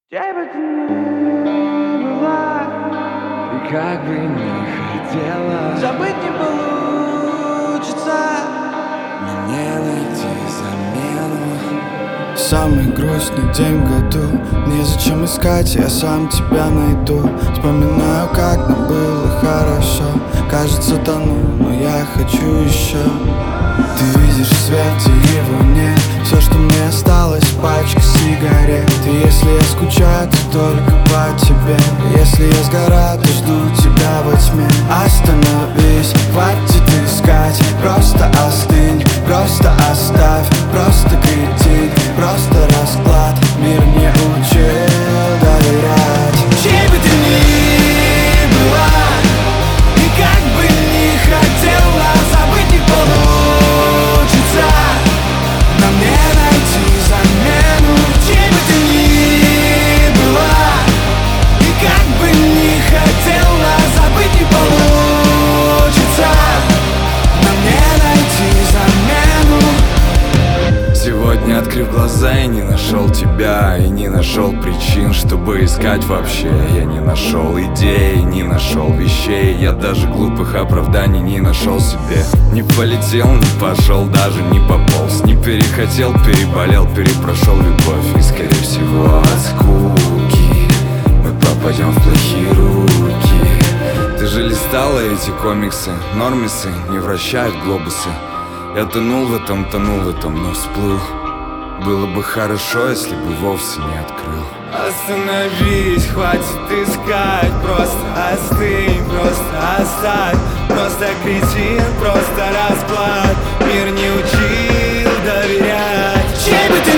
Где бы ты ни была, И как бы не хотела, забыть не получится. мне найти замену. Самый грустный день в году. Незачем искать, я сам тебя найду. Вспоминаю, как нам было хорошо. Кажется, тону, но я хочу еще. Ты видишь свет, где его нет. Все, что мне осталось, пачка сигарет. И если я скучаю, то только по тебе. Если я сгораю, то жду тебя во тьме. Остановись, хватит искать. Просто остынь, просто оставь. Просто критик, просто расклад. Мир не учил доверять. Чей бы ты ни была, и как бы ни хотела, забыть не получится. Нам не найти замену. Чей бы ты ни была, и как бы ни хотела, забыть не получится. Нам не найти замену. Сегодня, открыв глаза, я не нашел тебя. И не нашел причин, чтобы искать вообще. Я не нашел идей, не нашел вещей. Я даже глупых оправданий не нашел себе. Не полетел, не пошел, даже не пополз. Не перехотел, переболел, перепрошел любовь. И скорее всего от скуки мы попадем в плохие руки. Ты же листала эти комиксы, нормисы не вращают глобусы. Я тонул в этом, но всплыл. Было бы хорошо, если бы вовсе не открыл. Остановись, хватит искать. Просто остынь, просто оставь. Просто кретин, просто расклад. Мир не учил доверять. Чей бы ты